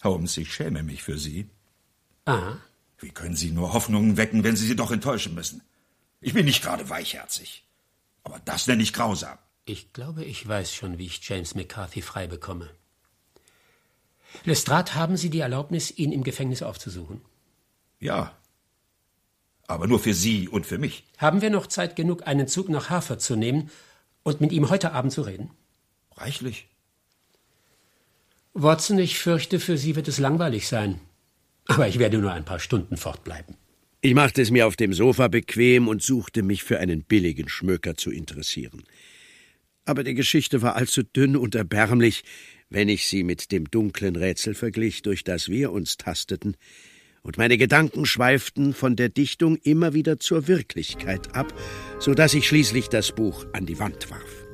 Holmes, ich schäme mich für Sie. Ah. Wie können Sie nur Hoffnungen wecken, wenn Sie sie doch enttäuschen müssen? Ich bin nicht gerade weichherzig. Aber das nenne ich grausam. Ich glaube, ich weiß schon, wie ich James McCarthy frei bekomme. Lestrade, haben Sie die Erlaubnis, ihn im Gefängnis aufzusuchen? Ja. Aber nur für Sie und für mich. Haben wir noch Zeit genug, einen Zug nach Harford zu nehmen und mit ihm heute Abend zu reden? Reichlich. Watson, ich fürchte, für Sie wird es langweilig sein. Aber ich werde nur ein paar Stunden fortbleiben. Ich machte es mir auf dem Sofa bequem und suchte mich für einen billigen Schmöker zu interessieren. Aber die Geschichte war allzu dünn und erbärmlich, wenn ich sie mit dem dunklen Rätsel verglich, durch das wir uns tasteten, und meine Gedanken schweiften von der Dichtung immer wieder zur Wirklichkeit ab, so dass ich schließlich das Buch an die Wand warf.